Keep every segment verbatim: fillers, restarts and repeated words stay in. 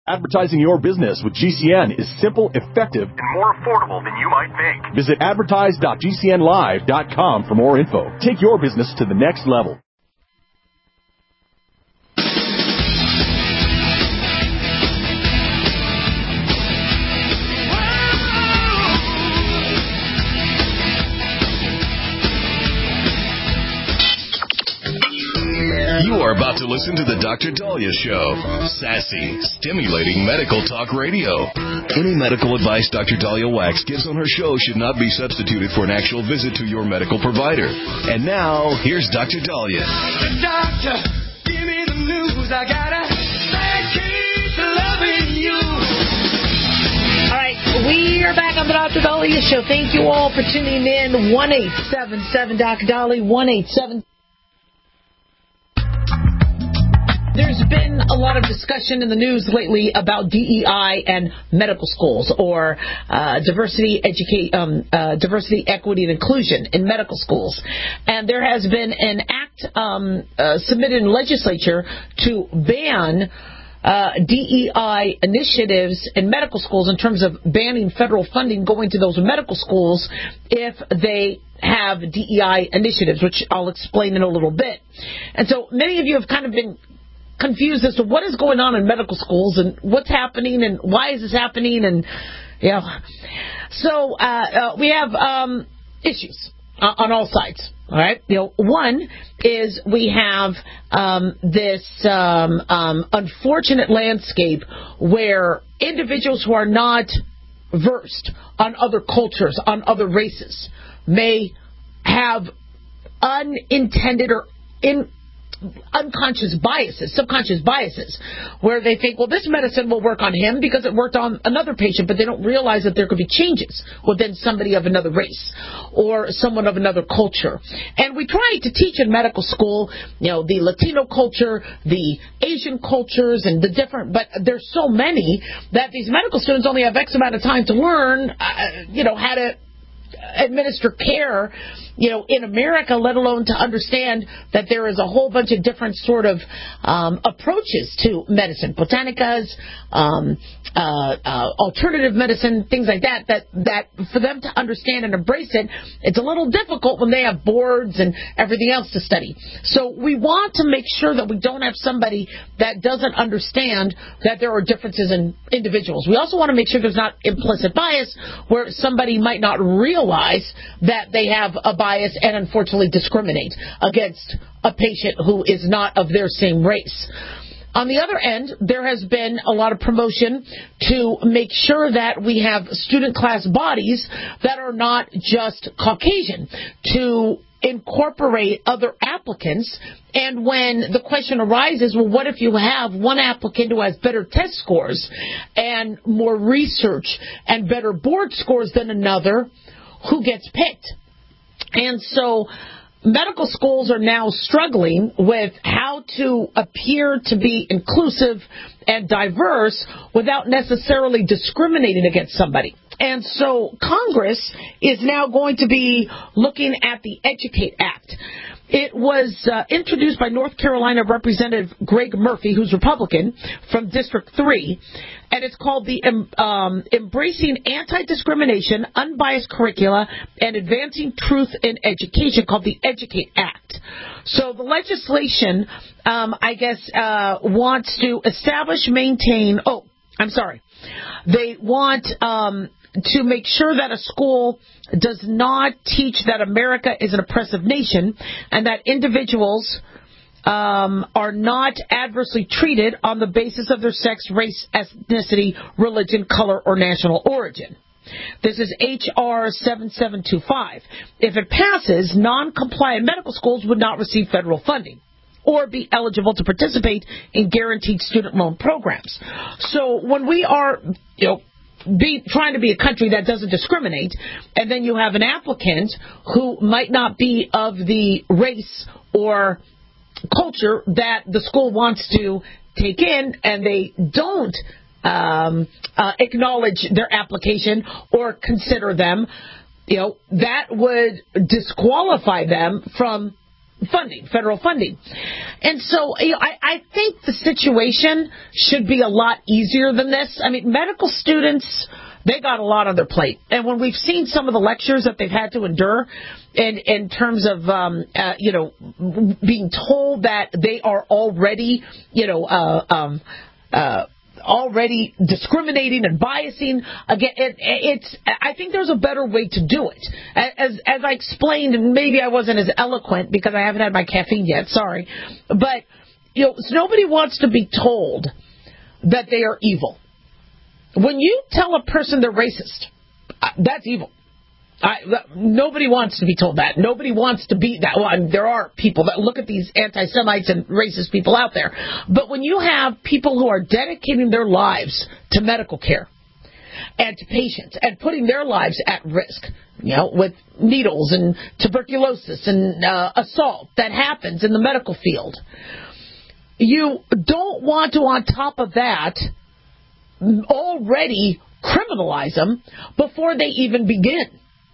Advertising your business with G C N is simple, effective, and more affordable than you might think. Visit advertise dot g c n live dot com for more info. Take your business to the next level. You are about to listen to the Doctor Dahlia Show. Sassy, stimulating medical talk radio. Any medical advice Doctor Dahlia Wax gives on her show should not be substituted for an actual visit to your medical provider. And now, here's Doctor Dahlia. Doctor, give me the news. I gotta keep loving you. All right, we are back on the Doctor Dahlia Show. Thank you all for tuning in. one eight seven seven Doctor Dahlia, one eight seven. There's been a lot of discussion in the news lately about D E I and medical schools, or uh, diversity, educate, um, uh, diversity, equity, and inclusion in medical schools. And there has been an act um, uh, submitted in the legislature to ban uh, D E I initiatives in medical schools, in terms of banning federal funding going to those medical schools if they have D E I initiatives, which I'll explain in a little bit. And so many of you have kind of been confused as to what is going on in medical schools and what's happening and why is this happening, and you know, so uh, uh, we have um, issues uh, on all sides. All right, you know, one is we have um, this um, um, unfortunate landscape where individuals who are not versed on other cultures, on other races, may have unintended or in unconscious biases, subconscious biases, where they think, well, this medicine will work on him because it worked on another patient, but they don't realize that there could be changes within somebody of another race or someone of another culture. And we try to teach in medical school, you know, the Latino culture, the Asian cultures, and the different, but there's so many that these medical students only have X amount of time to learn, uh, you know, how to administer care, you know, in America, let alone to understand that there is a whole bunch of different sort of um, approaches to medicine, botanicas, um, uh, uh, alternative medicine, things like that, that, that for them to understand and embrace it, it's a little difficult when they have boards and everything else to study. So we want to make sure that we don't have somebody that doesn't understand that there are differences in individuals. We also want to make sure there's not implicit bias where somebody might not realize that they have a bias and unfortunately discriminate against a patient who is not of their same race. On the other end, there has been a lot of promotion to make sure that we have student class bodies that are not just Caucasian, to incorporate other applicants. And when the question arises, well, what if you have one applicant who has better test scores and more research and better board scores than another, who gets picked? And so medical schools are now struggling with how to appear to be inclusive and diverse without necessarily discriminating against somebody. And so Congress is now going to be looking at the EDUCATE Act. It was uh, introduced by North Carolina Representative Greg Murphy, who's Republican, from District three, and it's called the um, Embracing Anti-Discrimination, Unbiased Curricula, and Advancing Truth in Education, called the EDUCATE Act. So the legislation, um, I guess, uh, wants to establish, maintain, oh, I'm sorry, they want um, to make sure that a school does not teach that America is an oppressive nation and that individuals um, are not adversely treated on the basis of their sex, race, ethnicity, religion, color, or national origin. This is H R seventy-seven twenty-five. If it passes, non-compliant medical schools would not receive federal funding or be eligible to participate in guaranteed student loan programs. So when we are, you know, Be, trying to be a country that doesn't discriminate, and then you have an applicant who might not be of the race or culture that the school wants to take in, and they don't um, uh, acknowledge their application or consider them, you know, that would disqualify them from funding, federal funding. And so you know, I, I think the situation should be a lot easier than this. I mean, medical students, they got a lot on their plate. And when we've seen some of the lectures that they've had to endure in, in terms of, um, uh, you know, being told that they are already, you know, uh, um, uh, already discriminating and biasing, again, it, it's, I think there's a better way to do it. As, as I explained, and maybe I wasn't as eloquent because I haven't had my caffeine yet, sorry. But, you know, nobody wants to be told that they are evil. When you tell a person they're racist, that's evil. I, nobody wants to be told that. Nobody wants to be that. Well, there are people that look at these anti-Semites and racist people out there. But when you have people who are dedicating their lives to medical care and to patients and putting their lives at risk, you know, with needles and tuberculosis and uh, assault that happens in the medical field, you don't want to, on top of that, already criminalize them before they even begin.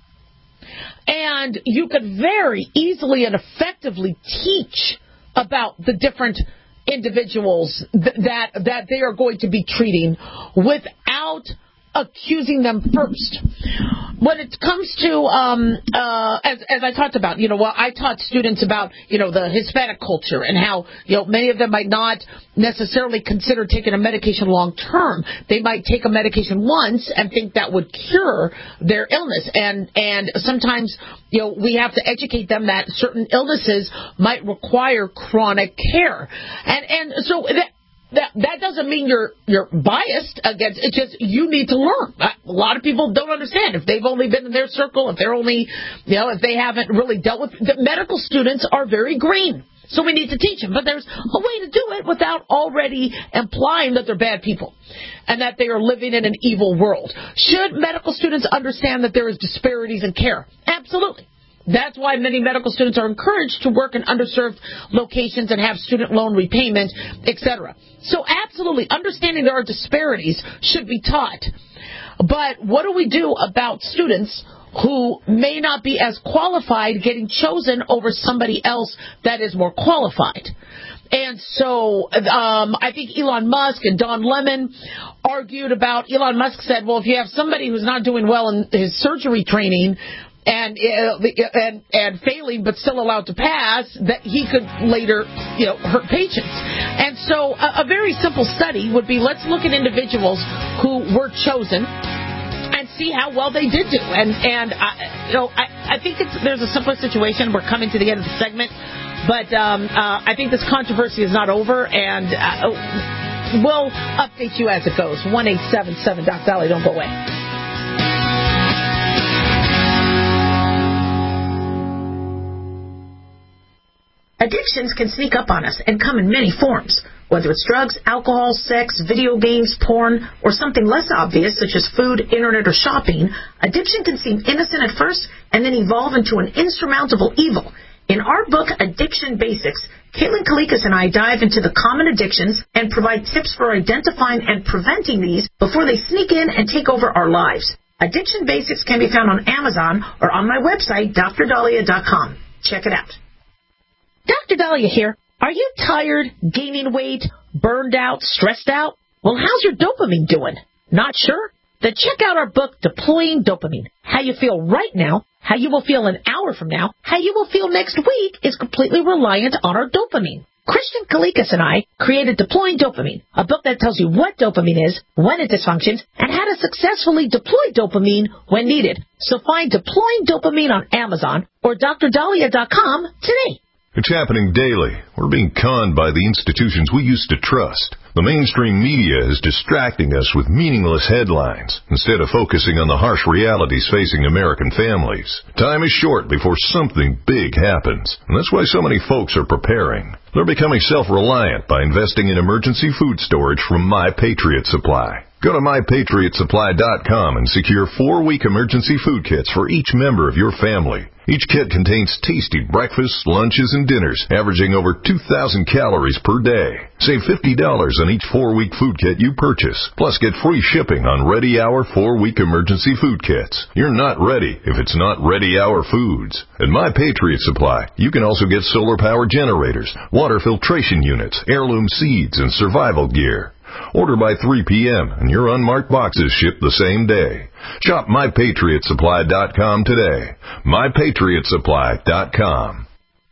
And you could very easily and effectively teach about the different individuals th- that that they are going to be treating without accusing them first. When it comes to, um, uh, as, as I talked about, you know, well, I taught students about, you know, the Hispanic culture and how, you know, many of them might not necessarily consider taking a medication long term. They might take a medication once and think that would cure their illness. And, and sometimes, you know, we have to educate them that certain illnesses might require chronic care. And, and so that, That that doesn't mean you're you're biased against. It's just you need to learn. A lot of people don't understand if they've only been in their circle, if they're only, you know, if they haven't really dealt with. The medical students are very green, so we need to teach them. But there's a way to do it without already implying that they're bad people and that they are living in an evil world. Should medical students understand that there is disparities in care? Absolutely. That's why many medical students are encouraged to work in underserved locations and have student loan repayment, et cetera. So absolutely, understanding there are disparities should be taught. But what do we do about students who may not be as qualified getting chosen over somebody else that is more qualified? And so um, I think Elon Musk and Don Lemon argued about, Elon Musk said, well, if you have somebody who's not doing well in his surgery training, And, uh, and and failing but still allowed to pass, that he could later, you know, hurt patients. And so a, a very simple study would be, let's look at individuals who were chosen and see how well they did do. And, and I, you know, I, I think it's, there's a simpler situation. We're coming to the end of the segment. But um, uh, I think this controversy is not over. And uh, we'll update you as it goes. one eight seven seven Doc Valley. Don't go away. Addictions can sneak up on us and come in many forms. Whether it's drugs, alcohol, sex, video games, porn, or something less obvious such as food, internet, or shopping, addiction can seem innocent at first and then evolve into an insurmountable evil. In our book, Addiction Basics, Caitlin Kalikas and I dive into the common addictions and provide tips for identifying and preventing these before they sneak in and take over our lives. Addiction Basics can be found on Amazon or on my website, D R Dahlia dot com. Check it out. Doctor Dahlia here. Are you tired, gaining weight, burned out, stressed out? Well, how's your dopamine doing? Not sure? Then check out our book, Deploying Dopamine. How you feel right now, how you will feel an hour from now, how you will feel next week is completely reliant on our dopamine. Christian Kalikas and I created Deploying Dopamine, a book that tells you what dopamine is, when it dysfunctions, and how to successfully deploy dopamine when needed. So find Deploying Dopamine on Amazon or D R Dahlia dot com today. It's happening daily. We're being conned by the institutions we used to trust. The mainstream media is distracting us with meaningless headlines instead of focusing on the harsh realities facing American families. Time is short before something big happens, and that's why so many folks are preparing. They're becoming self-reliant by investing in emergency food storage from My Patriot Supply. Go to my patriot supply dot com and secure four-week emergency food kits for each member of your family. Each kit contains tasty breakfasts, lunches, and dinners, averaging over two thousand calories per day. Save fifty dollars on each four-week food kit you purchase. Plus, get free shipping on Ready Hour four-week emergency food kits. You're not ready if it's not Ready Hour Foods. At My Patriot Supply, you can also get solar power generators, water filtration units, heirloom seeds, and survival gear. Order by three p.m. and your unmarked boxes ship the same day. Shop my patriot supply dot com today. my patriot supply dot com.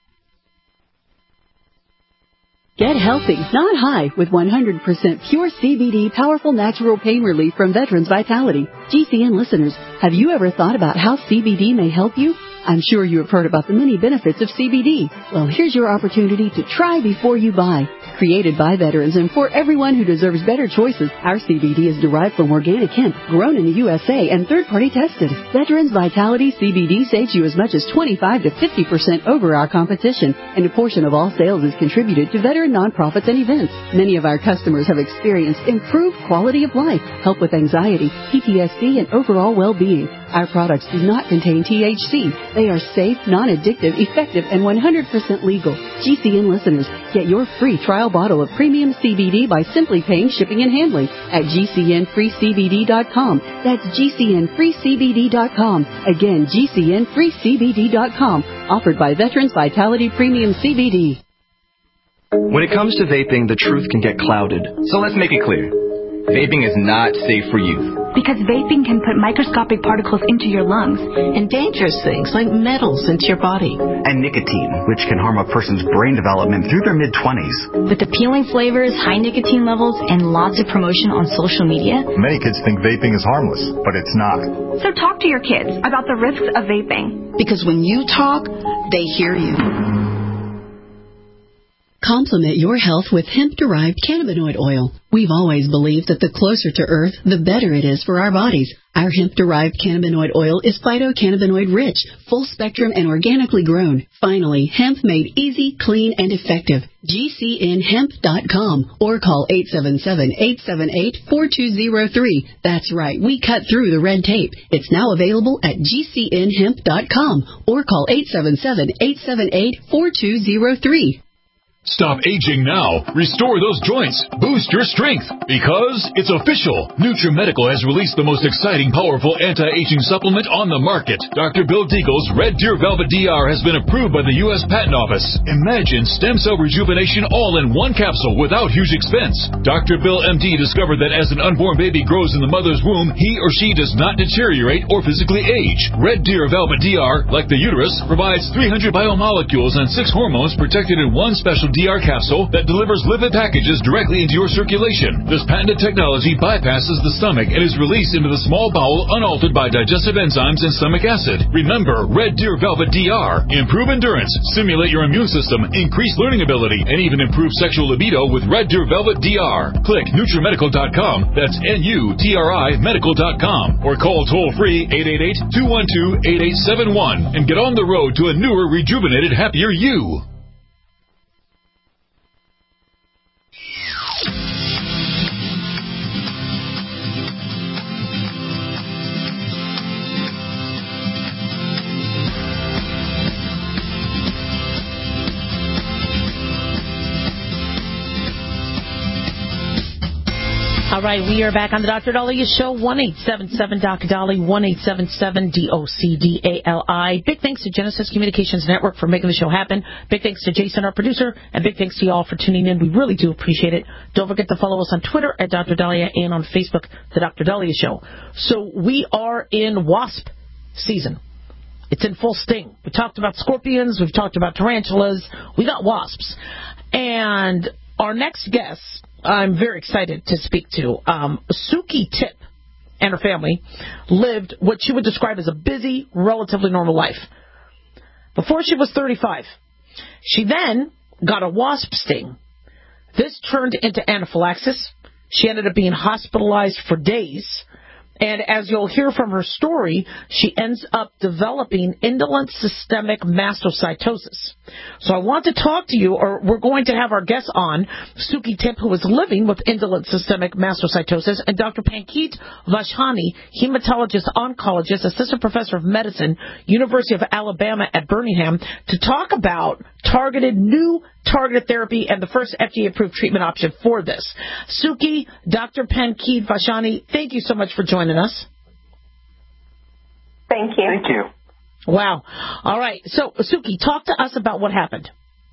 Get healthy, not high, with one hundred percent pure C B D powerful natural pain relief from Veterans Vitality. G C N listeners, have you ever thought about how C B D may help you? I'm sure you have heard about the many benefits of C B D. Well, here's your opportunity to try before you buy. Created by veterans and for everyone who deserves better choices, our C B D is derived from organic hemp, grown in the U S A and third-party tested. Veterans Vitality C B D saves you as much as twenty-five to fifty percent over our competition, and a portion of all sales is contributed to veteran nonprofits and events. Many of our customers have experienced improved quality of life, help with anxiety, P T S D, and overall well-being. Our products do not contain T H C. They are safe, non-addictive, effective, and one hundred percent legal. G C N listeners, get your free trial bottle of premium C B D by simply paying shipping and handling at G C N free C B D dot com. That's G C N free C B D dot com. Again, G C N free C B D dot com. Offered by Veterans Vitality Premium C B D. When it comes to vaping, the truth can get clouded. So let's make it clear. Vaping is not safe for youth. Because vaping can put microscopic particles into your lungs. And dangerous things like metals into your body. And nicotine, which can harm a person's brain development through their mid-twenties. With appealing flavors, high nicotine levels, and lots of promotion on social media. Many kids think vaping is harmless, but it's not. So talk to your kids about the risks of vaping. Because when you talk, they hear you. Complement your health with hemp-derived cannabinoid oil. We've always believed that the closer to Earth, the better it is for our bodies. Our hemp-derived cannabinoid oil is phytocannabinoid-rich, full-spectrum, and organically grown. Finally, hemp made easy, clean, and effective. G C N hemp dot com or call eight seven seven, eight seven eight, four two zero three. That's right, we cut through the red tape. It's now available at G C N hemp dot com or call eight seven seven, eight seven eight, four two zero three. Stop aging now. Restore those joints. Boost your strength. Because it's official. NutriMedical has released the most exciting, powerful anti-aging supplement on the market. Doctor Bill Deagle's Red Deer Velvet D R has been approved by the U S Patent Office. Imagine stem cell rejuvenation all in one capsule without huge expense. Doctor Bill M D discovered that as an unborn baby grows in the mother's womb, he or she does not deteriorate or physically age. Red Deer Velvet D R, like the uterus, provides three hundred biomolecules and six hormones protected in one special D R capsule that delivers lipid packages directly into your circulation. This patented technology bypasses the stomach and is released into the small bowel unaltered by digestive enzymes and stomach acid. Remember, Red Deer Velvet D R. Improve endurance, stimulate your immune system, increase learning ability, and even improve sexual libido with Red Deer Velvet D R. Click NutriMedical dot com. That's N U T R I medical dot com. Or call toll-free eight eight eight, two one two, eight eight seven one and get on the road to a newer, rejuvenated, happier you. All right, we are back on the Doctor Daliah Show, one eight seven seven D O C Dali, one eight seven seven D O C D A L I. Big thanks to Genesis Communications Network for making the show happen. Big thanks to Jason, our producer, and big thanks to you all for tuning in. We really do appreciate it. Don't forget to follow us on Twitter at Doctor Daliah and on Facebook, The Doctor Daliah Show. So we are in WASP season. It's in full sting. We talked about scorpions. We've talked about tarantulas. We got wasps. And our next guest, I'm very excited to speak to. Um, Suki Tip and her family lived what she would describe as a busy, relatively normal life. Before she was thirty-five, she then got a wasp sting. This turned into anaphylaxis. She ended up being hospitalized for days. And as you'll hear from her story, she ends up developing indolent systemic mastocytosis. So I want to talk to you, or we're going to have our guest on, Suki Tip, who is living with indolent systemic mastocytosis, and Doctor Pankit Vachhani, hematologist, oncologist, assistant professor of medicine, University of Alabama at Birmingham, to talk about targeted, new targeted therapy and the first F D A-approved treatment option for this. Suki, Doctor Pankit Vachhani, thank you so much for joining us. Thank you. Thank you. Wow. All right. So, Suki, talk to us about what happened.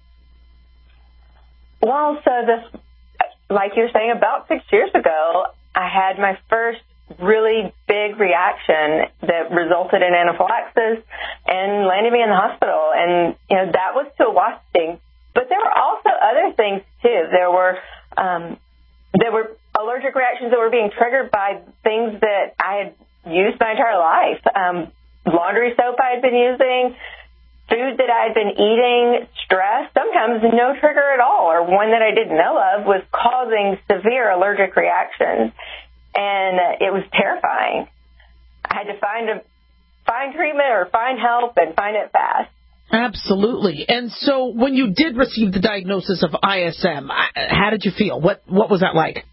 Well, so this, like you were saying, about six years ago, I had my first really big reaction that resulted in anaphylaxis and landed me in the hospital. And, you know, that was to a wasp sting. But there were also other things, too. There were um, there were allergic reactions that were being triggered by things that I had used my entire life. Um, laundry soap I had been using, food that I had been eating, stress, sometimes no trigger at all, or one that I didn't know of was causing severe allergic reactions. And it was terrifying. I had to find a find treatment or find help and find it fast. Absolutely. And so when you did receive the diagnosis of I S M, how did you feel? What what was that like?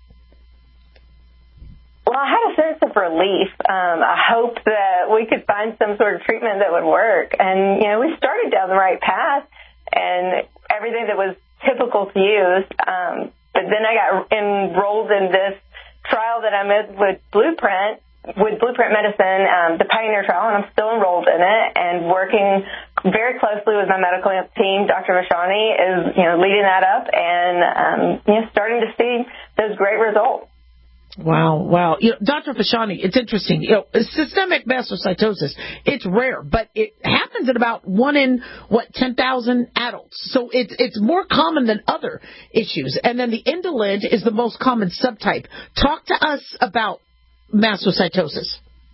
Well, I had a sense of relief. Um, I hoped that we could find some sort of treatment that would work. And, you know, we started down the right path and everything that was typical to use. Um, but then I got enrolled in this trial that I'm in with Blueprint, with Blueprint Medicine, um, the Pioneer trial, and I'm still enrolled in it and working very closely with my medical team. Doctor Vachhani is, you know, leading that up and, um, you know, starting to see those great results. Wow, wow. You know, Doctor Vachhani, it's interesting. You know, systemic mastocytosis, it's rare, but it happens in about one in, what, ten thousand adults. So it's it's more common than other issues. And then the indolent is the most common subtype. Talk to us about mastocytosis.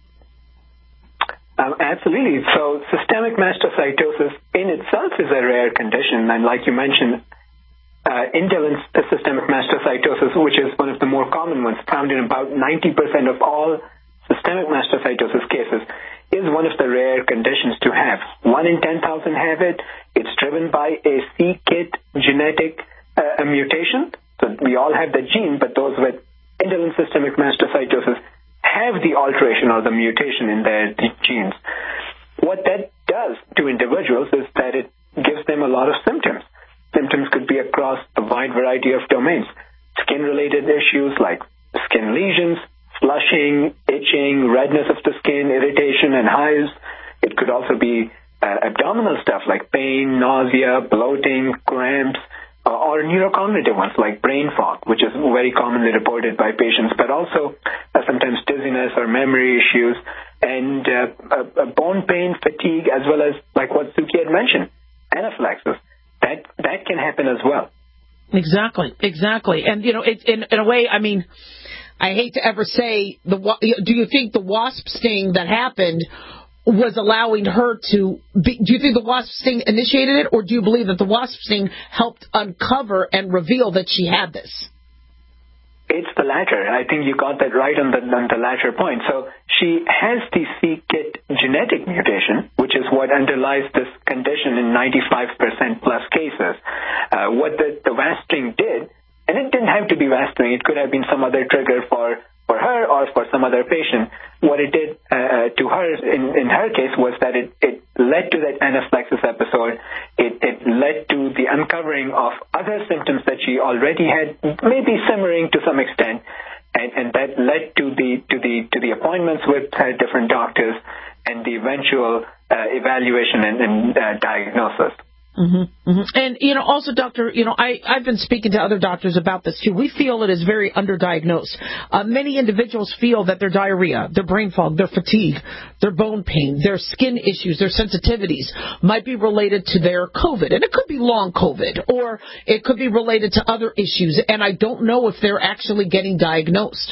Um, absolutely. So systemic mastocytosis in itself is a rare condition. And like you mentioned, Uh, indolent systemic mastocytosis, which is one of the more common ones, found in about ninety percent of all systemic mastocytosis cases, is one of the rare conditions to have. One in ten thousand have it. It's driven by a c KIT genetic uh, a mutation. So we all have the gene, but those with indolent systemic mastocytosis have the alteration or the mutation in their genes. What that does to individuals is that it gives them a lot of symptoms. Symptoms could be across a wide variety of domains. Skin-related issues like skin lesions, flushing, itching, redness of the skin, irritation, and hives. It could also be uh, abdominal stuff like pain, nausea, bloating, cramps, uh, or neurocognitive ones like brain fog, which is very commonly reported by patients, but also uh, sometimes dizziness or memory issues, and uh, uh, bone pain, fatigue, as well as, like what Suki had mentioned, anaphylaxis. That that can happen as well. Exactly, exactly. And, you know, it, in, in a way, I mean, I hate to ever say, the. do you think the wasp sting that happened was allowing her to be, do you think the wasp sting initiated it, or do you believe that the wasp sting helped uncover and reveal that she had this? It's the latter. I think you got that right on the, on the latter point. So she has the c KIT genetic mutation, which is what underlies this condition in ninety-five percent plus cases. Uh, what the, the wasp sting did, and it didn't have to be wasp sting, it could have been some other trigger for, for her or for some other patient. What it did uh, to her, in, in her case, was that it, it led to that anaphylaxis episode. It, it led to the uncovering of other symptoms that she already had, maybe simmering to some extent, and, and that led to the to the to the appointments with uh, different doctors and the eventual uh, evaluation and, and uh, diagnosis. Mm-hmm, mm-hmm. And, you know, also, Doctor, you know, I, I've been speaking to other doctors about this, too. We feel it is very underdiagnosed. Uh, many individuals feel that their diarrhea, their brain fog, their fatigue, their bone pain, their skin issues, their sensitivities might be related to their COVID. And it could be long COVID, or it could be related to other issues. And I don't know if they're actually getting diagnosed.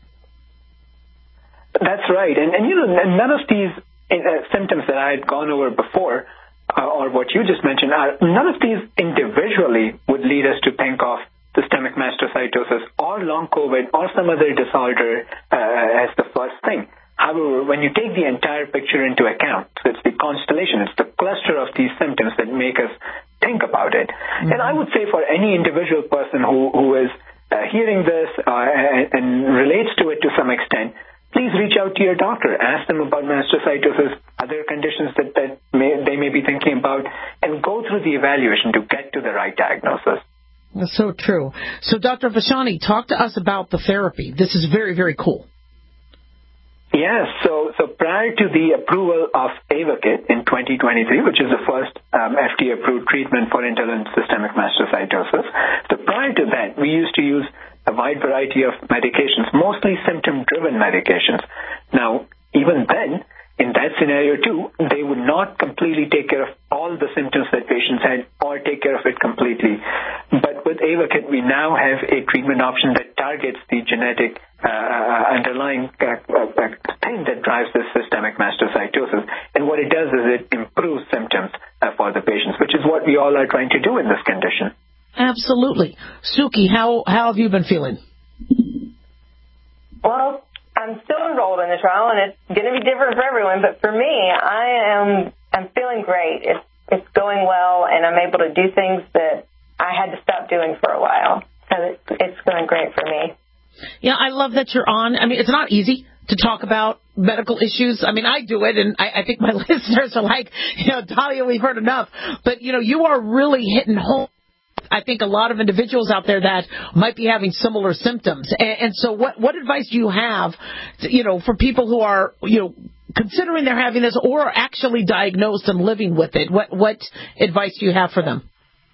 That's right. And, and you know, none of these uh, symptoms that I had gone over before, Uh, or what you just mentioned, are, none of these individually would lead us to think of systemic mastocytosis or long COVID or some other disorder uh, as the first thing. However, when you take the entire picture into account, so it's the constellation, it's the cluster of these symptoms that make us think about it. Mm-hmm. And I would say for any individual person who, who is uh, hearing this uh, and, and relates to it to some extent, please reach out to your doctor. Ask them about mastocytosis, other conditions that, that may, they may be thinking about, and go through the evaluation to get to the right diagnosis. That's so true. So, Doctor Vachhani, talk to us about the therapy. This is very, very cool. Yes, so so prior to the approval of Ayvakit in twenty twenty-three, which is the first um, F D A-approved treatment for indolent systemic mastocytosis, so prior to that, we used to use a wide variety of medications, mostly symptom-driven medications. Now, even then, in that scenario too, they would not completely take care of all the symptoms that patients had or take care of it completely. But with Ayvakit, we now have a treatment option that targets the genetic uh, underlying uh, uh, thing that drives this systemic mastocytosis. And what it does is it improves symptoms uh, for the patients, which is what we all are trying to do in this condition. Absolutely. Suki, how, how have you been feeling? Well, I'm still enrolled in the trial, and it's going to be different for everyone. But for me, I am I'm feeling great. It's it's going well, and I'm able to do things that I had to stop doing for a while. So it's, it's going great for me. Yeah, I love that you're on. I mean, it's not easy to talk about medical issues. I mean, I do it, and I, I think my listeners are like, you know, Dahlia, we've heard enough. But, you know, you are really hitting home. I think a lot of individuals out there that might be having similar symptoms. And, and so what, what advice do you have, to, you know, for people who are, you know, considering they're having this or actually diagnosed and living with it? What, what advice do you have for them?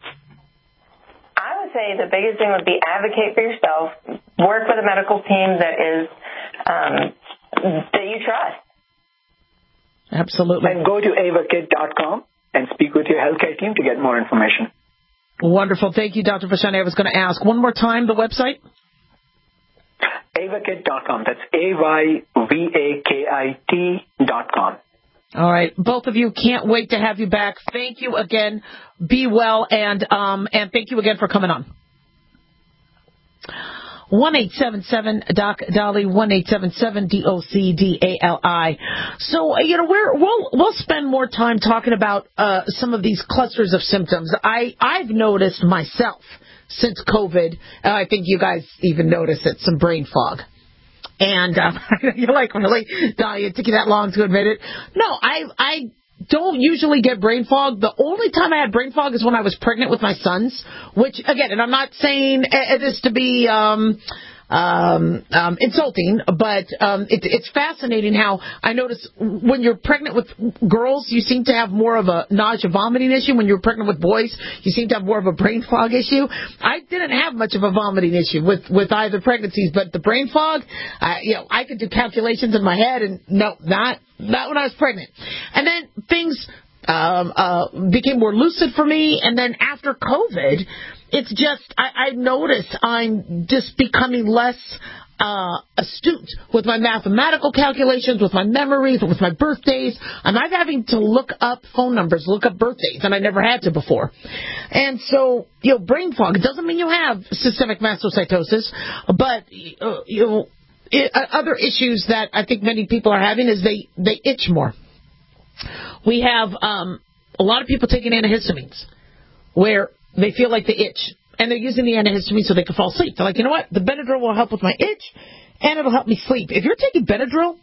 I would say the biggest thing would be advocate for yourself. Work with a medical team that is um, that you trust. Absolutely. And go to Ayvakit dot com and speak with your healthcare team to get more information. Wonderful. Thank you, Doctor Vachhani. I was going to ask one more time the website. Ayvakit dot com. That's A Y V A K I T dot com. All right. Both of you, can't wait to have you back. Thank you again. Be well, and um, and thank you again for coming on. one eight seven seven D O C D A L I, one eight seven seven D O C D A L I. So, you know, we're, we'll we'll spend more time talking about uh, some of these clusters of symptoms. I, I've noticed myself since COVID, uh, I think you guys even noticed it, some brain fog. And um, you're like, really, Dahlia, it took you that long to admit it? No, I I don't usually get brain fog. The only time I had brain fog is when I was pregnant with my sons, which, again, and I'm not saying this to be um, um, um, insulting, but um, it, it's fascinating how I notice when you're pregnant with girls, you seem to have more of a nausea vomiting issue. When you're pregnant with boys, you seem to have more of a brain fog issue. I didn't have much of a vomiting issue with, with either pregnancies, but the brain fog, I, you know, I could do calculations in my head, and no, not not when I was pregnant. And then things um, uh, became more lucid for me, and then after COVID, it's just, I, I noticed I'm just becoming less uh, astute with my mathematical calculations, with my memories, with my birthdays. And I'm having to look up phone numbers, look up birthdays, and I never had to before. And so, you know, brain fog, it doesn't mean you have systemic mastocytosis, but, uh, you know, it, uh, other issues that I think many people are having is they, they itch more. We have um, a lot of people taking antihistamines where they feel like they itch, and they're using the antihistamine so they can fall asleep. They're like, you know what? The Benadryl will help with my itch, and it'll help me sleep. If you're taking Benadryl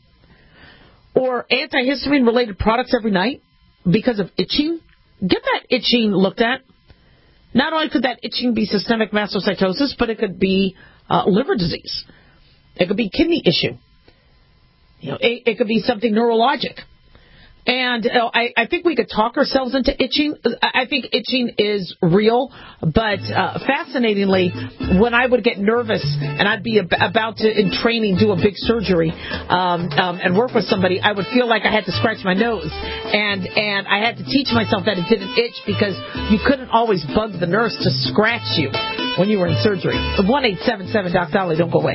or antihistamine-related products every night because of itching, get that itching looked at. Not only could that itching be systemic mastocytosis, but it could be uh, liver disease. It could be kidney issue. You know, it, it could be something neurologic. And uh, I, I think we could talk ourselves into itching. I think itching is real, but uh, fascinatingly, when I would get nervous and I'd be ab- about to, in training, do a big surgery um, um, and work with somebody, I would feel like I had to scratch my nose. And, and I had to teach myself that it didn't itch because you couldn't always bug the nurse to scratch you when you were in surgery. one eight seven seven D O C D A L I, don't go away.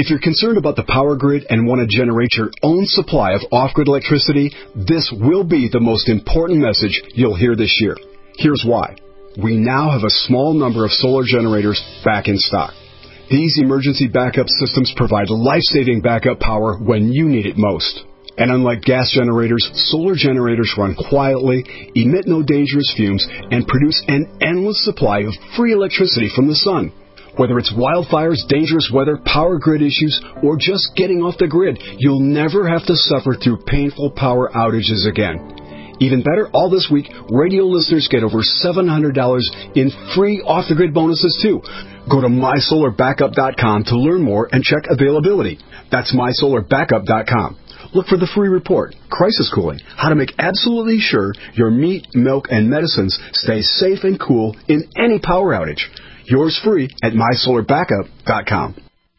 If you're concerned about the power grid and want to generate your own supply of off-grid electricity, this will be the most important message you'll hear this year. Here's why. We now have a small number of solar generators back in stock. These emergency backup systems provide life-saving backup power when you need it most. And unlike gas generators, solar generators run quietly, emit no dangerous fumes, and produce an endless supply of free electricity from the sun. Whether it's wildfires, dangerous weather, power grid issues, or just getting off the grid, you'll never have to suffer through painful power outages again. Even better, all this week, radio listeners get over seven hundred dollars in free off-the-grid bonuses, too. Go to my solar backup dot com to learn more and check availability. That's my solar backup dot com. Look for the free report, Crisis Cooling, how to make absolutely sure your meat, milk, and medicines stay safe and cool in any power outage. Yours free at my solar backup dot com.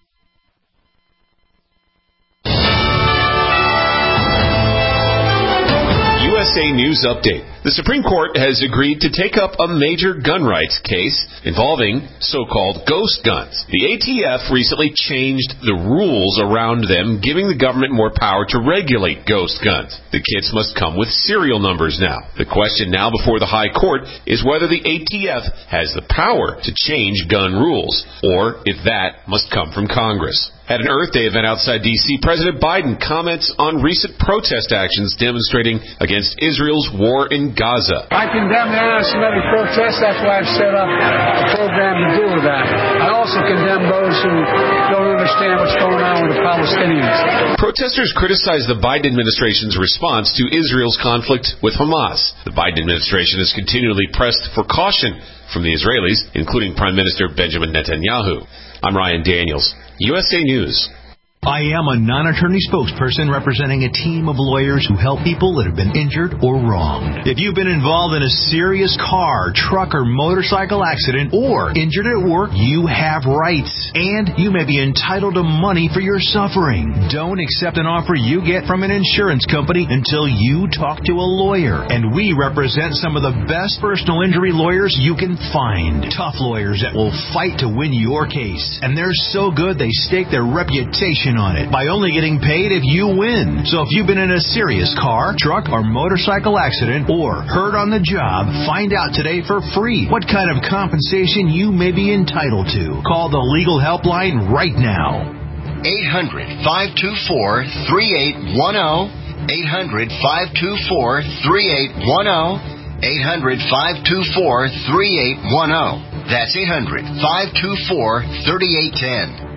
U S A News Update. The Supreme Court has agreed to take up a major gun rights case involving so-called ghost guns. The A T F recently changed the rules around them, giving the government more power to regulate ghost guns. The kits must come with serial numbers now. The question now before the High Court is whether the A T F has the power to change gun rules, or if that must come from Congress. At an Earth Day event outside D C, President Biden comments on recent protest actions demonstrating against Israel's war in Gaza. I condemn the anti-Semitic protests. That's why I've set up a program to deal with that. I also condemn those who don't understand what's going on with the Palestinians. Protesters criticize the Biden administration's response to Israel's conflict with Hamas. The Biden administration has continually pressed for caution from the Israelis, including Prime Minister Benjamin Netanyahu. I'm Ryan Daniels, U S A News. I am a non-attorney spokesperson representing a team of lawyers who help people that have been injured or wronged. If you've been involved in a serious car, truck, or motorcycle accident or injured at work, you have rights, and you may be entitled to money for your suffering. Don't accept an offer you get from an insurance company until you talk to a lawyer, and we represent some of the best personal injury lawyers you can find. Tough lawyers that will fight to win your case, and they're so good they stake their reputation on it by only getting paid if you win. So if you've been in a serious car, truck, or motorcycle accident or hurt on the job, find out today for free what kind of compensation you may be entitled to. Call the legal helpline right now. eight hundred, five two four, three eight one zero. eight hundred, five two four, three eight one zero. eight hundred, five two four, three eight one zero. That's eight hundred, five two four, three eight one zero.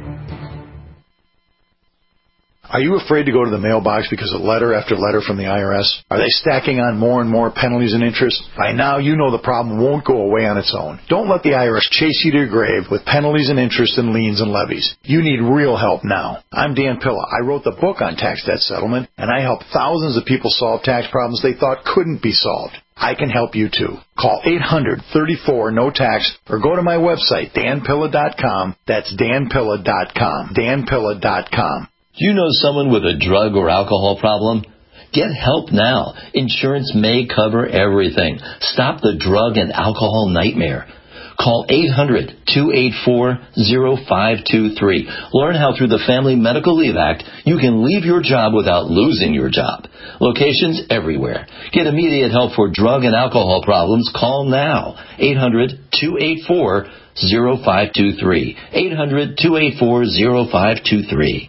Are you afraid to go to the mailbox because of letter after letter from the I R S? Are they stacking on more and more penalties and interest? By now, you know the problem won't go away on its own. Don't let the I R S chase you to your grave with penalties and interest and liens and levies. You need real help now. I'm Dan Pilla. I wrote the book on tax debt settlement, and I help thousands of people solve tax problems they thought couldn't be solved. I can help you too. Call eight hundred, thirty-four, no tax or go to my website, dan pilla dot com. That's dan pilla dot com. dan pilla dot com. Do you know someone with a drug or alcohol problem? Get help now. Insurance may cover everything. Stop the drug and alcohol nightmare. Call eight hundred, two eight four, zero five two three. Learn how through the Family Medical Leave Act you can leave your job without losing your job. Locations everywhere. Get immediate help for drug and alcohol problems. Call now. eight hundred, two eight four, zero five two three. eight hundred, two eight four, zero five two three.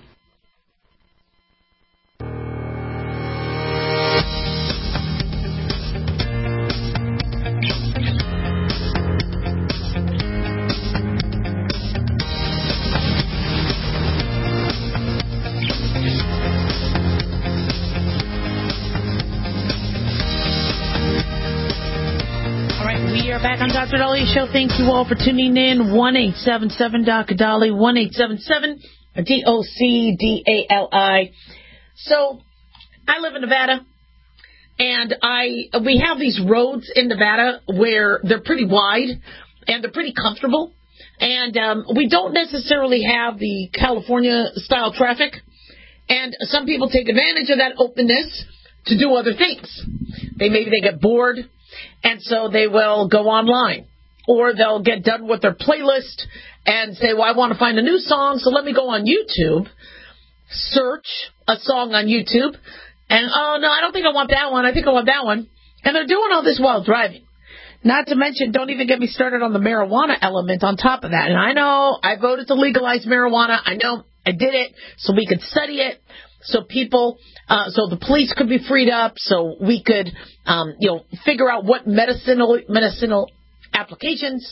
Back on Doctor Dali Show. Thank you all for tuning in. one eight seven seven D O C Dali, one eight seven seven D O C D A L I. So, I live in Nevada, and I we have these roads in Nevada where they're pretty wide and they're pretty comfortable, and um, we don't necessarily have the California-style traffic, and some people take advantage of that openness to do other things. They maybe they get bored, and so they will go online, or they'll get done with their playlist and say, well, I want to find a new song, so let me go on YouTube, search a song on YouTube, and, oh, no, I don't think I want that one. I think I want that one. And they're doing all this while driving. Not to mention, don't even get me started on the marijuana element on top of that. And I know I voted to legalize marijuana. I know I did it so we could study it, so people, uh, so the police could be freed up, so we could, um, you know, figure out what medicinal medicinal applications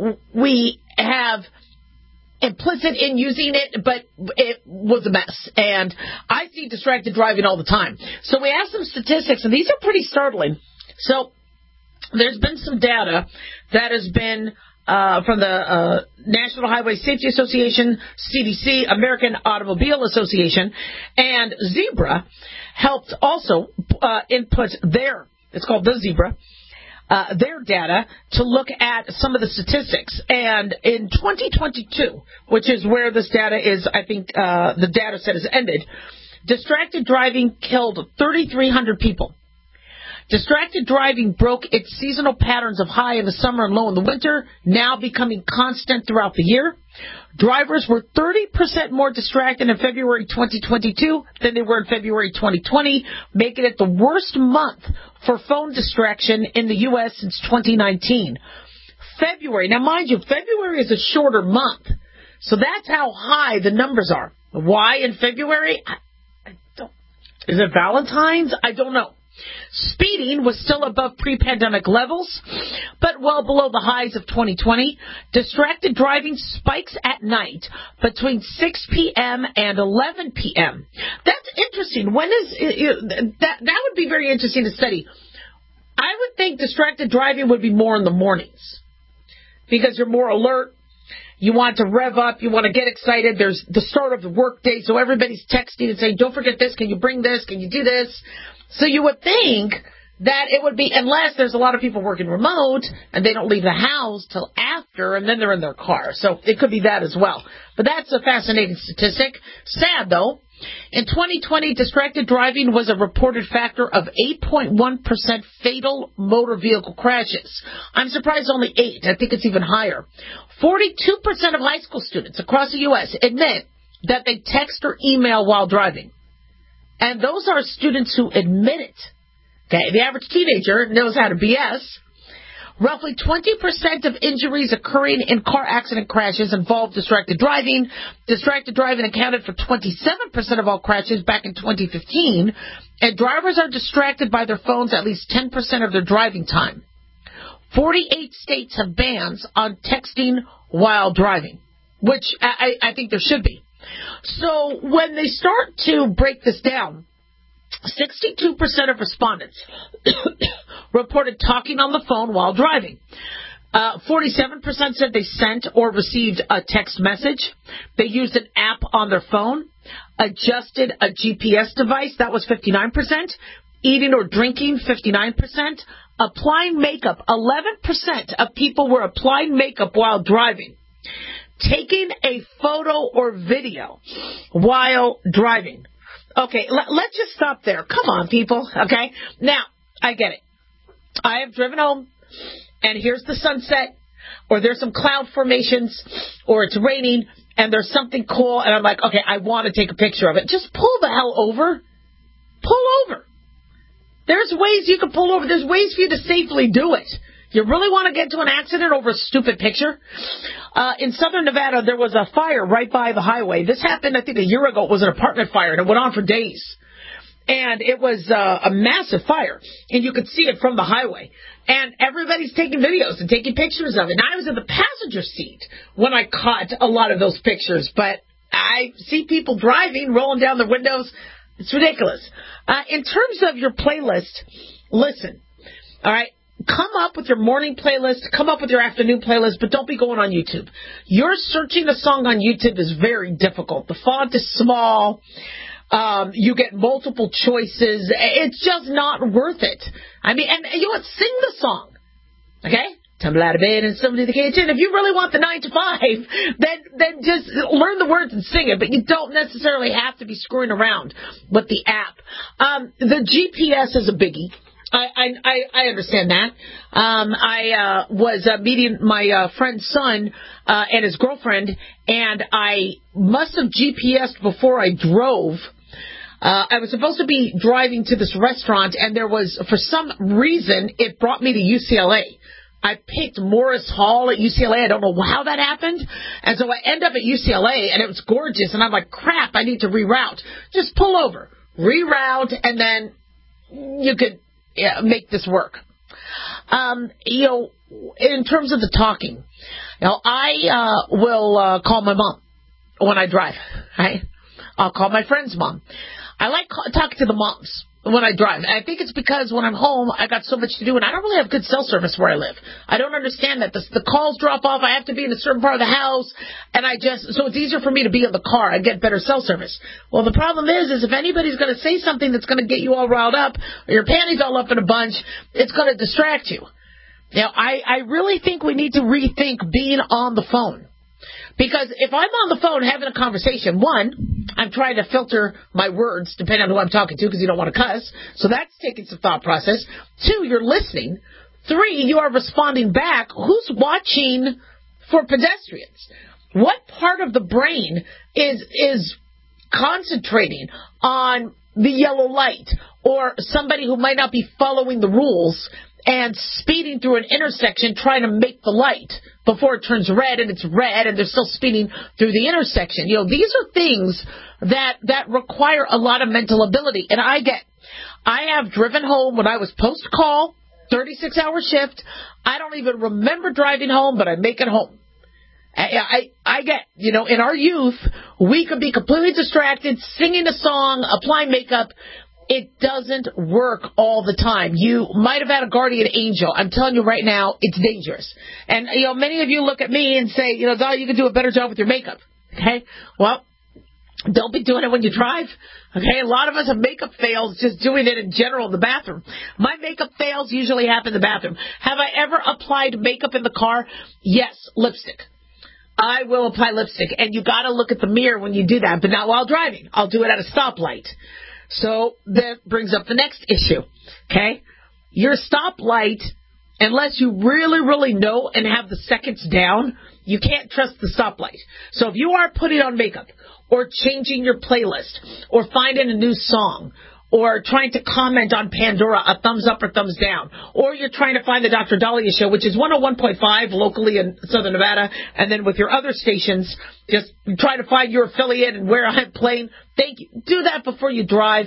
we have implicit in using it, but it was a mess. And I see distracted driving all the time. So we asked some statistics, and these are pretty startling. So there's been some data that has been uh, from the uh, National Highway Safety Association, C D C, American Automobile Association, and Zebra helped also uh, input their, it's called the Zebra, Uh, their data to look at some of the statistics. And in twenty twenty-two, which is where this data is, I think uh, the data set has ended, distracted driving killed thirty-three hundred people. Distracted driving broke its seasonal patterns of high in the summer and low in the winter, now becoming constant throughout the year. Drivers were thirty percent more distracted in February twenty twenty-two than they were in February twenty twenty, making it the worst month for phone distraction in the U S since twenty nineteen. February, now mind you, February is a shorter month, so that's how high the numbers are. Why in February? I, I don't, is it Valentine's? I don't know. Speeding was still above pre-pandemic levels, but well below the highs of twenty twenty. Distracted driving spikes at night between six p.m. and eleven p.m. That's interesting. When is that? That would be very interesting to study. I would think distracted driving would be more in the mornings because you're more alert. You want to rev up. You want to get excited. There's the start of the workday, so everybody's texting and saying, don't forget this. Can you bring this? Can you do this? So you would think that it would be, unless there's a lot of people working remote and they don't leave the house till after and then they're in their car. So it could be that as well. But that's a fascinating statistic. Sad, though. In twenty twenty, distracted driving was a reported factor of eight point one percent fatal motor vehicle crashes. I'm surprised only eight. I think it's even higher. forty-two percent of high school students across the U S admit that they text or email while driving. And those are students who admit it. Okay, the average teenager knows how to B S. Roughly twenty percent of injuries occurring in car accident crashes involve distracted driving. Distracted driving accounted for twenty-seven percent of all crashes back in twenty fifteen. And drivers are distracted by their phones at least ten percent of their driving time. forty-eight states have bans on texting while driving, which I, I think there should be. So when they start to break this down, sixty-two percent of respondents reported talking on the phone while driving. Uh, forty-seven percent said they sent or received a text message. They used an app on their phone, adjusted a G P S device. That was fifty-nine percent. Eating or drinking, fifty-nine percent. Applying makeup, eleven percent of people were applying makeup while driving. Taking a photo or video while driving. Okay, let, let's just stop there. Come on, people, okay? Now, I get it. I have driven home, and here's the sunset, or there's some cloud formations, or it's raining, and there's something cool, and I'm like, okay, I want to take a picture of it. Just pull the hell over. Pull over. There's ways you can pull over. There's ways for you to safely do it. You really want to get into an accident over a stupid picture? Uh, in southern Nevada, there was a fire right by the highway. This happened, I think, a year ago. It was an apartment fire, and it went on for days. And it was uh, a massive fire, and you could see it from the highway. And everybody's taking videos and taking pictures of it. And I was in the passenger seat when I caught a lot of those pictures. But I see people driving, rolling down their windows. It's ridiculous. Uh, in terms of your playlist, listen, all right? Come up with your morning playlist, come up with your afternoon playlist, but don't be going on YouTube. You're searching a song on YouTube is very difficult. The font is small. Um, you get multiple choices. It's just not worth it. I mean, and you know what? Sing the song. Okay? Tumble out of bed and somebody in the kitchen. If you really want the nine to five, then then just learn the words and sing it. But you don't necessarily have to be screwing around with the app. Um, the G P S is a biggie. I, I, I understand that. Um, I uh, was uh, meeting my uh, friend's son uh, and his girlfriend, and I must have G P S'd before I drove. Uh, I was supposed to be driving to this restaurant, and there was, for some reason, it brought me to U C L A. I picked Morris Hall at U C L A. I don't know how that happened. And so I end up at U C L A, and it was gorgeous. And I'm like, crap, I need to reroute. Just pull over, reroute, and then you could yeah, make this work. Um, you know, in terms of the talking, you know, I uh, will uh, call my mom when I drive. Right? I'll call my friend's mom. I like call, talking to the moms when I drive. And I think it's because when I'm home, I got so much to do, and I don't really have good cell service where I live. I don't understand that. The, the calls drop off. I have to be in a certain part of the house, and I just, so it's easier for me to be in the car. I get better cell service. Well, the problem is, is if anybody's going to say something that's going to get you all riled up, or your panties all up in a bunch, it's going to distract you. Now, I, I really think we need to rethink being on the phone. Because if I'm on the phone having a conversation, one, I'm trying to filter my words depending on who I'm talking to because you don't want to cuss. So that's taking some thought process. Two, you're listening. Three, you are responding back. Who's watching for pedestrians? What part of the brain is is concentrating on the yellow light or somebody who might not be following the rules and speeding through an intersection trying to make the light before it turns red, and it's red, and they're still speeding through the intersection. You know, these are things that, that require a lot of mental ability. And I get, I have driven home when I was post-call, thirty-six hour shift. I don't even remember driving home, but I make it home. I, I, I get, you know, in our youth, we could be completely distracted, singing a song, applying makeup. It doesn't work all the time. You might have had a guardian angel. I'm telling you right now, it's dangerous. And, you know, many of you look at me and say, you know, Dahlia, you can do a better job with your makeup. Okay? Well, don't be doing it when you drive. Okay? A lot of us have makeup fails just doing it in general in the bathroom. My makeup fails usually happen in the bathroom. Have I ever applied makeup in the car? Yes, lipstick. I will apply lipstick. And you got to look at the mirror when you do that, but not while driving. I'll do it at a stoplight. So that brings up the next issue, okay? Your stoplight, unless you really, really know and have the seconds down, you can't trust the stoplight. So if you are putting on makeup or changing your playlist or finding a new song or trying to comment on Pandora, a thumbs up or thumbs down, or you're trying to find the Doctor Dahlia Show, which is one oh one point five locally in Southern Nevada, and then with your other stations, just try to find your affiliate and where I'm playing. Thank you. Do that before you drive,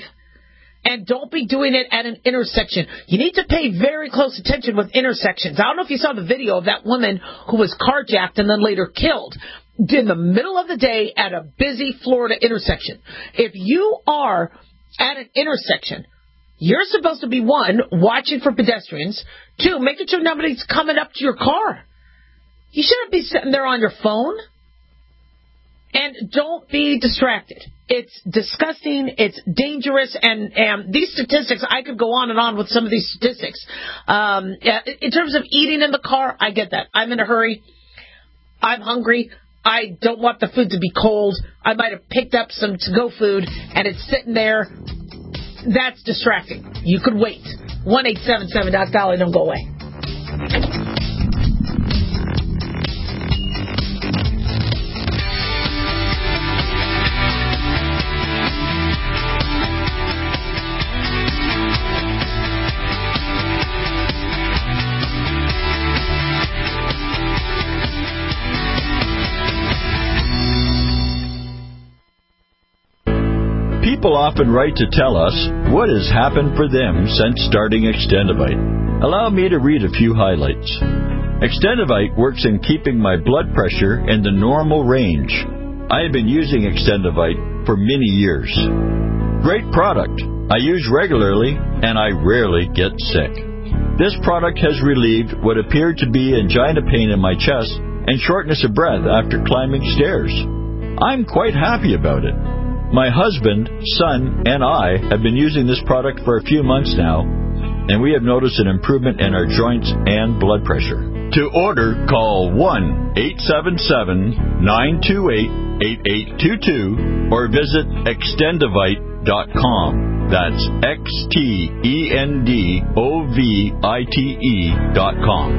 and don't be doing it at an intersection. You need to pay very close attention with intersections. I don't know if you saw the video of that woman who was carjacked and then later killed in the middle of the day at a busy Florida intersection. If you are at an intersection, you're supposed to be, one, watching for pedestrians, two, making sure nobody's coming up to your car. You shouldn't be sitting there on your phone. And don't be distracted. It's disgusting. It's dangerous. And, and these statistics, I could go on and on with some of these statistics. Um, in terms of eating in the car, I get that. I'm in a hurry. I'm hungry. I don't want the food to be cold. I might have picked up some to-go food, and it's sitting there. That's distracting. You could wait. one eight seven seven Doc Dahlia, don't go away. People often write to tell us what has happened for them since starting Extendivite. Allow me to read a few highlights. Extendivite works in keeping my blood pressure in the normal range. I have been using Extendivite for many years. Great product. I use regularly and I rarely get sick. This product has relieved what appeared to be angina pain in my chest and shortness of breath after climbing stairs. I'm quite happy about it. My husband, son, and I have been using this product for a few months now, and we have noticed an improvement in our joints and blood pressure. To order, call one eight seven seven, nine two eight, eight eight two two or visit extendivite dot com. That's X T E N D O V I T E dot com.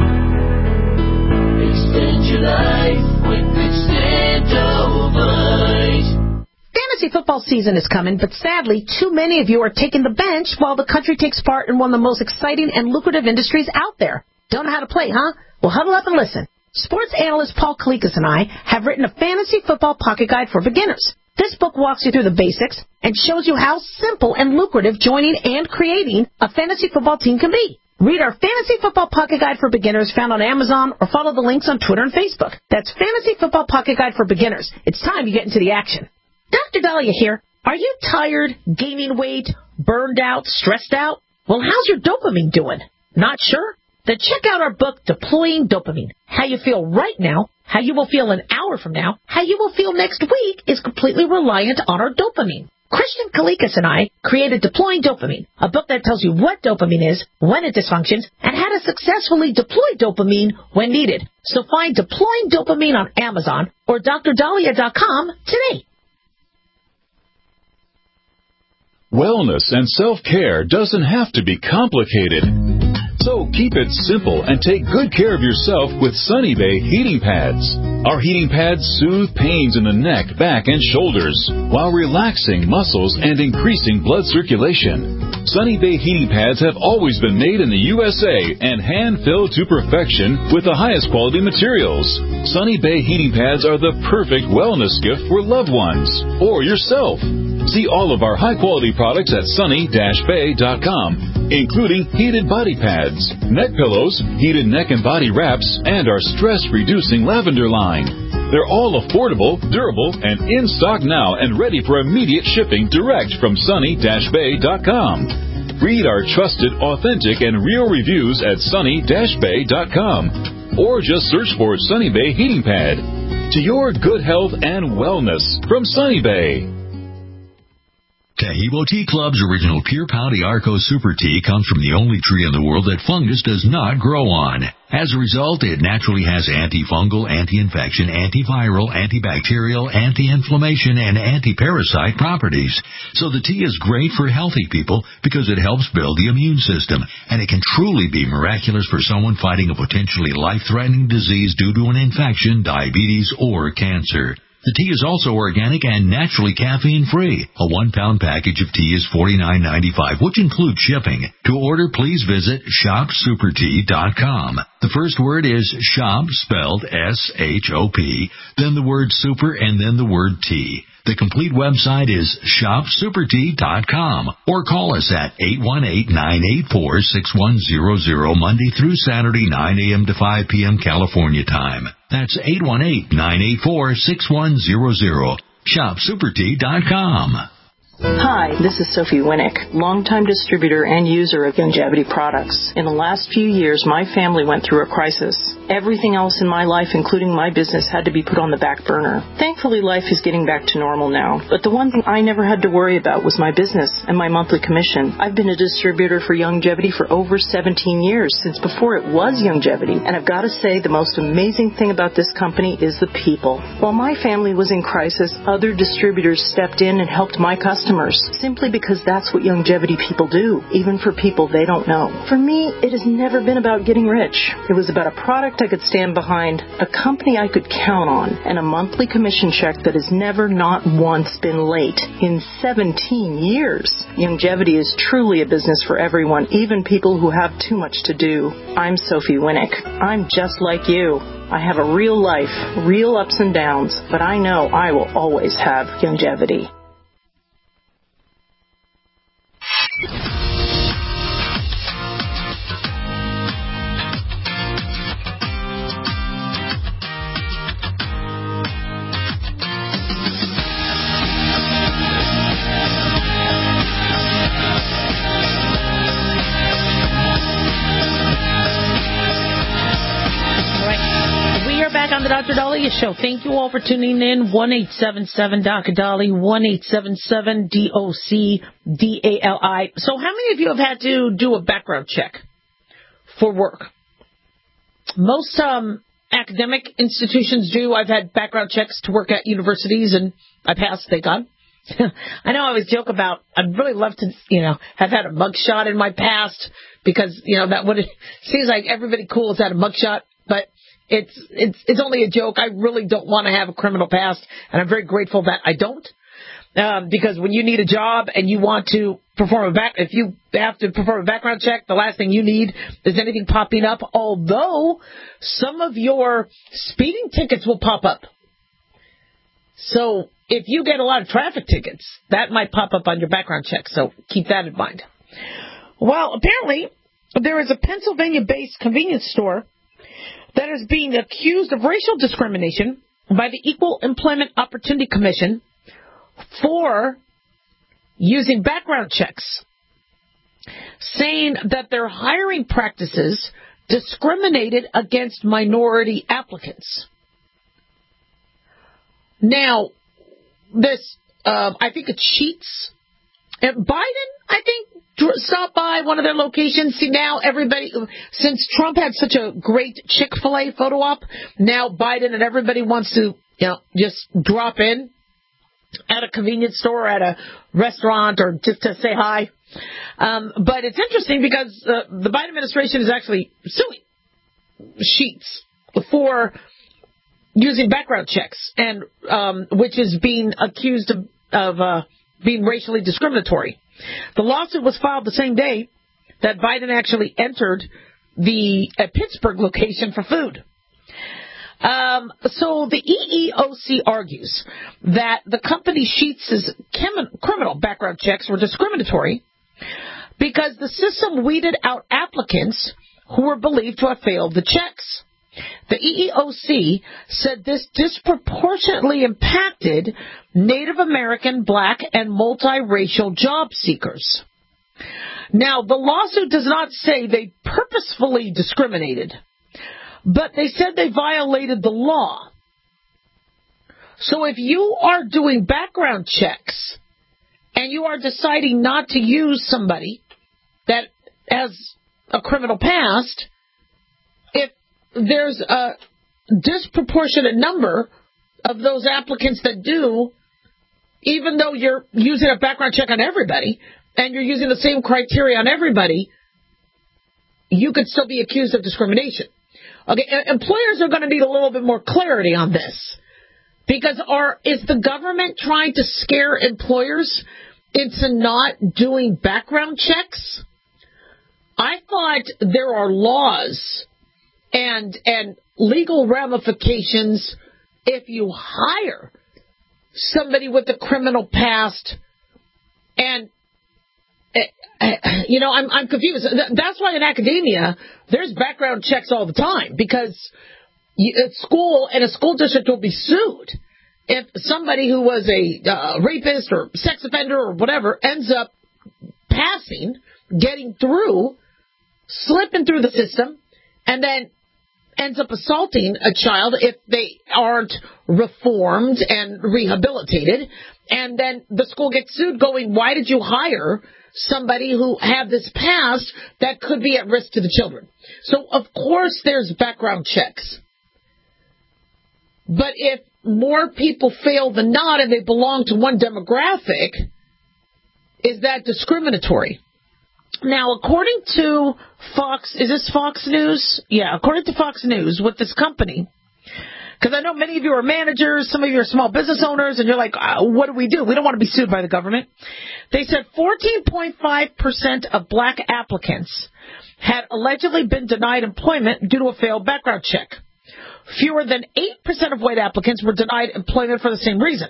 Extend your life with Extendovite. Fantasy football season is coming, but sadly, too many of you are taking the bench while the country takes part in one of the most exciting and lucrative industries out there. Don't know how to play, huh? Well, huddle up and listen. Sports analyst Paul Kalikas and I have written a fantasy football pocket guide for beginners. This book walks you through the basics and shows you how simple and lucrative joining and creating a fantasy football team can be. Read our Fantasy Football Pocket Guide for Beginners found on Amazon or follow the links on Twitter and Facebook. That's Fantasy Football Pocket Guide for Beginners. It's time you get into the action. Doctor Dahlia here. Are you tired, gaining weight, burned out, stressed out? Well, how's your dopamine doing? Not sure? Then check out our book, Deploying Dopamine. How you feel right now, how you will feel an hour from now, how you will feel next week is completely reliant on our dopamine. Christian Kalikas and I created Deploying Dopamine, a book that tells you what dopamine is, when it dysfunctions, and how to successfully deploy dopamine when needed. So find Deploying Dopamine on Amazon or D R dahlia dot com today. Wellness and self-care doesn't have to be complicated. So keep it simple and take good care of yourself with Sunny Bay heating pads. Our heating pads soothe pains in the neck, back, and shoulders while relaxing muscles and increasing blood circulation. Sunny Bay heating pads have always been made in the U S A and hand-filled to perfection with the highest quality materials. Sunny Bay heating pads are the perfect wellness gift for loved ones or yourself. See all of our high-quality products at sunny dash bay dot com, including heated body pads, neck pillows, heated neck and body wraps, and our stress-reducing lavender line. They're all affordable, durable, and in stock now and ready for immediate shipping direct from sunny dash bay dot com. Read our trusted, authentic, and real reviews at sunny dash bay dot com, or just search for Sunny Bay Heating Pad. To your good health and wellness from Sunny Bay. Tahibo Tea Club's original Pure Pau d'Arco Super Tea comes from the only tree in the world that fungus does not grow on. As a result, it naturally has antifungal, anti-infection, antiviral, antibacterial, anti-inflammation, and anti-parasite properties. So the tea is great for healthy people because it helps build the immune system, and it can truly be miraculous for someone fighting a potentially life-threatening disease due to an infection, diabetes, or cancer. The tea is also organic and naturally caffeine-free. A one-pound package of tea is forty-nine ninety-five, which includes shipping. To order, please visit shop super tea dot com. The first word is shop, spelled S H O P, then the word super, and then the word tea. The complete website is shop super tea dot com, or call us at eight one eight, nine eight four, six one zero zero Monday through Saturday, nine a.m. to five p.m. California time. That's eight one eight, nine eight four, six one zero zero. shop super tea dot com. Hi, this is Sophie Winnick, longtime distributor and user of Youngevity products. In the last few years, my family went through a crisis. Everything else in my life, including my business, had to be put on the back burner. Thankfully, life is getting back to normal now. But the one thing I never had to worry about was my business and my monthly commission. I've been a distributor for Youngevity for over seventeen years, since before it was Youngevity. And I've got to say, the most amazing thing about this company is the people. While my family was in crisis, other distributors stepped in and helped my customers. Simply because that's what Youngevity people do, even for people they don't know. For me, it has never been about getting rich. It was about a product I could stand behind, a company I could count on, and a monthly commission check that has never, not once, been late in seventeen years. Youngevity is truly a business for everyone, even people who have too much to do. I'm Sophie Winnick. I'm just like you. I have a real life, real ups and downs, but I know I will always have Youngevity. On the Doctor Dahlia Show. Thank you all for tuning in. one eight seven seven D O C Dali, one eight seven seven D O C D A L I. So how many of you have had to do a background check for work? Most um, academic institutions do. I've had background checks to work at universities, and I passed, thank God. I know I always joke about, I'd really love to, you know, have had a mugshot in my past because, you know, that would, it seems like everybody cool has had a mugshot, but it's, it's, it's only a joke. I really don't want to have a criminal past, and I'm very grateful that I don't. Um, because when you need a job and you want to perform a back, if you have to perform a background check, the last thing you need is anything popping up, although some of your speeding tickets will pop up. So if you get a lot of traffic tickets, that might pop up on your background check. So keep that in mind. Well, apparently there is a Pennsylvania-based convenience store that is being accused of racial discrimination by the Equal Employment Opportunity Commission for using background checks, saying that their hiring practices discriminated against minority applicants. Now, this, uh, I think it's Sheetz. And Biden, I think, stopped by one of their locations. See, now everybody, since Trump had such a great Chick-fil-A photo op, now Biden and everybody wants to, you know, just drop in at a convenience store, at a restaurant, or just to say hi. Um, but it's interesting because uh, the Biden administration is actually suing Sheetz for using background checks, and um, which is being accused of, of uh, being racially discriminatory. The lawsuit was filed the same day that Biden actually entered the uh, Pittsburgh location for food. Um, so the E E O C argues that the company Sheetz' criminal background checks were discriminatory because the system weeded out applicants who were believed to have failed the checks. The E E O C said this disproportionately impacted Native American, Black, and multiracial job seekers. Now, the lawsuit does not say they purposefully discriminated, but they said they violated the law. So if you are doing background checks and you are deciding not to use somebody that has a criminal past, if there's a disproportionate number of those applicants that do, even though you're using a background check on everybody and you're using the same criteria on everybody, you could still be accused of discrimination. Okay, employers are going to need a little bit more clarity on this, because are is the government trying to scare employers into not doing background checks? I thought there are laws and and legal ramifications if you hire somebody with a criminal past. And you know, I'm I'm confused. That's why in academia there's background checks all the time, because at school and a school district will be sued if somebody who was a uh, rapist or sex offender or whatever ends up passing, getting through, slipping through the system, and then ends up assaulting a child if they aren't reformed and rehabilitated. And then the school gets sued going, why did you hire somebody who had this past that could be at risk to the children? So, of course, there's background checks. But if more people fail than not and they belong to one demographic, is that discriminatory? Now, according to Fox, is this Fox News? Yeah, according to Fox News, with this company, because I know many of you are managers, some of you are small business owners, and you're like, uh, what do we do? We don't want to be sued by the government. They said fourteen point five percent of black applicants had allegedly been denied employment due to a failed background check. Fewer than eight percent of white applicants were denied employment for the same reason.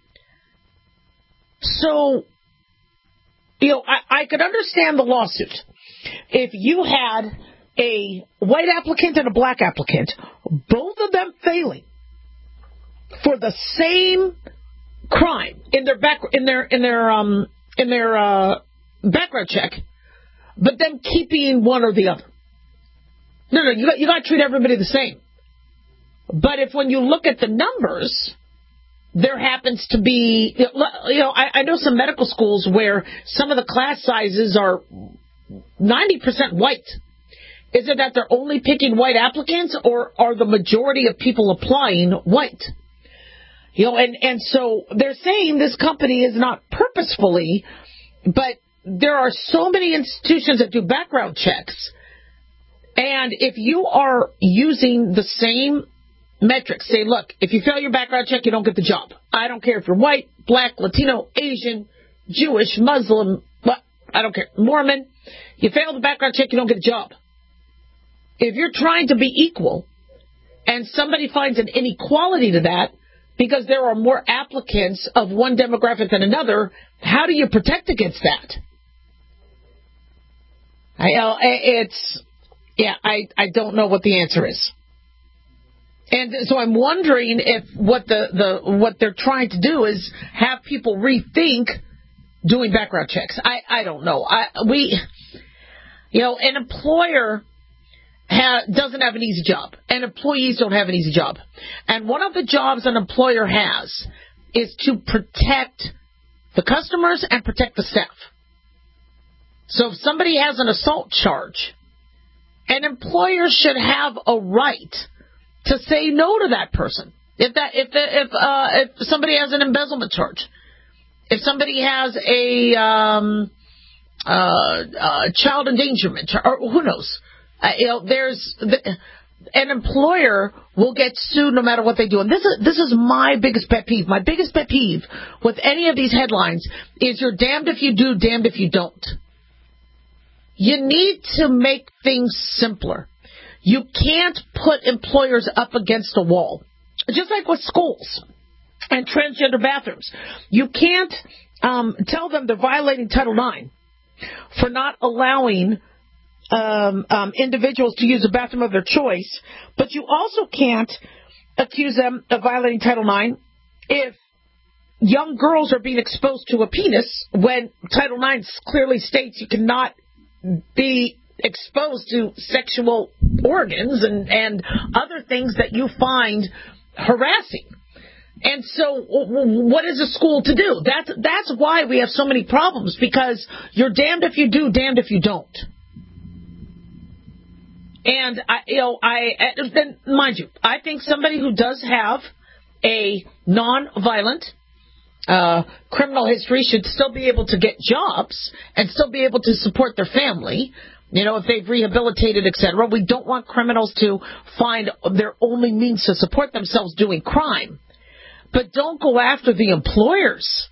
So, you know, I, I could understand the lawsuit. If you had a white applicant and a black applicant, both of them failing for the same crime in their back in their in their um in their uh, background check, but them keeping one or the other. No, no, you got you got to treat everybody the same. But if when you look at the numbers, there happens to be, you know, I, I know some medical schools where some of the class sizes are ninety percent white. Is it that they're only picking white applicants, or are the majority of people applying white? You know, and, and so they're saying this company is not purposefully, but there are so many institutions that do background checks. And if you are using the same metrics, say, look, if you fail your background check, you don't get the job. I don't care if you're white, black, Latino, Asian, Jewish, Muslim, well, I don't care, Mormon. You fail the background check, you don't get a job. If you're trying to be equal and somebody finds an inequality to that because there are more applicants of one demographic than another, how do you protect against that? I, uh, it's, yeah, I, I don't know what the answer is. And so I'm wondering if what the, the what they're trying to do is have people rethink doing background checks. I, I don't know. I we, you know, an employer ha, doesn't have an easy job, and employees don't have an easy job. And one of the jobs an employer has is to protect the customers and protect the staff. So if somebody has an assault charge, an employer should have a right to say no to that person. If that, if the, if uh, if somebody has an embezzlement charge, if somebody has a um, uh, uh, child endangerment, charge, or who knows, uh, you know, there's the, an employer will get sued no matter what they do. And this is this is my biggest pet peeve. My biggest pet peeve with any of these headlines is you're damned if you do, damned if you don't. You need to make things simpler. You can't put employers up against a wall. Just like with schools and transgender bathrooms. You can't um, tell them they're violating Title nine for not allowing um, um, individuals to use a bathroom of their choice, but you also can't accuse them of violating Title nine if young girls are being exposed to a penis when Title nine clearly states you cannot be exposed to sexual organs and, and other things that you find harassing. And so what is a school to do? That's, that's why we have so many problems, because you're damned if you do, damned if you don't. And, I, you know, I, and mind you, I think somebody who does have a non-violent uh, criminal history should still be able to get jobs and still be able to support their family. You know, if they've rehabilitated, et cetera. We don't want criminals to find their only means to support themselves doing crime. But don't go after the employers.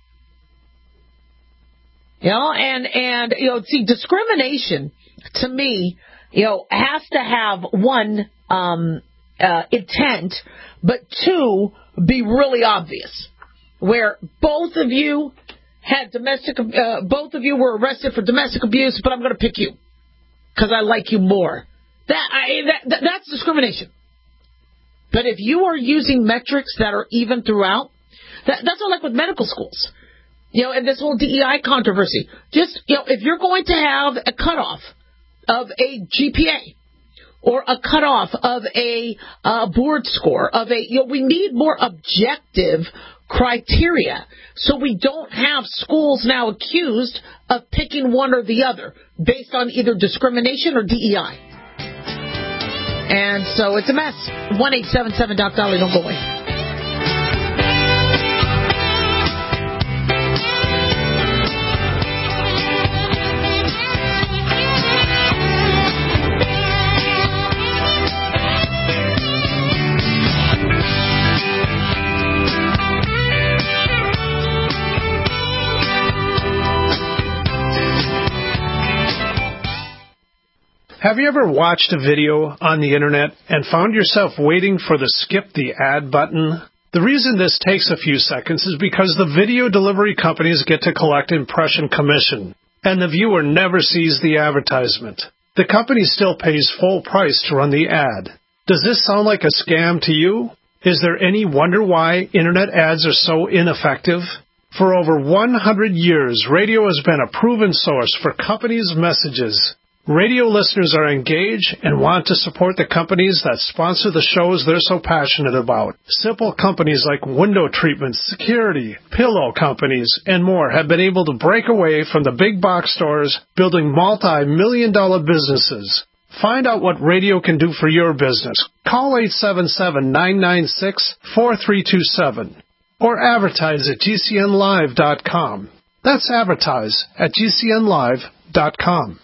You know, and, and, you know, see, discrimination, to me, you know, has to have, one, um, uh, intent, but two, be really obvious. Where both of you had domestic, uh, both of you were arrested for domestic abuse, but I'm going to pick you because I like you more. That, I, that, that that's discrimination. But if you are using metrics that are even throughout, that, that's not like with medical schools. You know, and this whole D E I controversy. Just, you know, if you're going to have a cutoff of a G P A or a cutoff of a uh, board score, of a, you know, we need more objective criteria so we don't have schools now accused of picking one or the other based on either discrimination or D E I. And so it's a mess. one eight seven seven Doc Dolly, don't go away. Have you ever watched a video on the internet and found yourself waiting for the skip the ad button? The reason this takes a few seconds is because the video delivery companies get to collect impression commission, and the viewer never sees the advertisement. The company still pays full price to run the ad. Does this sound like a scam to you? Is there any wonder why internet ads are so ineffective? For over one hundred years, radio has been a proven source for companies' messages. Radio listeners are engaged and want to support the companies that sponsor the shows they're so passionate about. Simple companies like window treatments, security, pillow companies, and more have been able to break away from the big box stores, building multi-million dollar businesses. Find out what radio can do for your business. Call eight seven seven, nine nine six, four three two seven or advertise at G C N live dot com. That's advertise at G C N live dot com.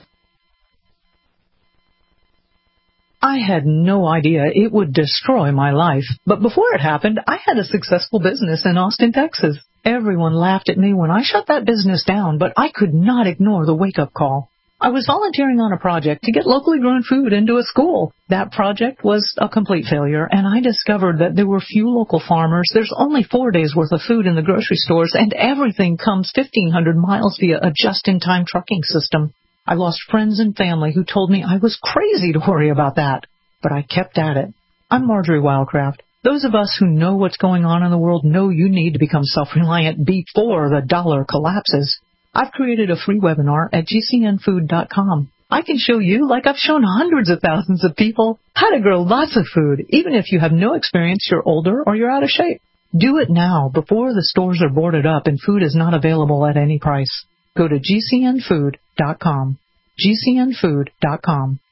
I had no idea it would destroy my life, but before it happened, I had a successful business in Austin, Texas. Everyone laughed at me when I shut that business down, but I could not ignore the wake-up call. I was volunteering on a project to get locally grown food into a school. That project was a complete failure, and I discovered that there were few local farmers. There's only four days' worth of food in the grocery stores, and everything comes fifteen hundred miles via a just-in-time trucking system. I lost friends and family who told me I was crazy to worry about that, but I kept at it. I'm Marjorie Wildcraft. Those of us who know what's going on in the world know you need to become self-reliant before the dollar collapses. I've created a free webinar at G C N food dot com. I can show you, like I've shown hundreds of thousands of people, how to grow lots of food, even if you have no experience, you're older, or you're out of shape. Do it now before the stores are boarded up and food is not available at any price. Go to G C N food dot com. G C N food dot com.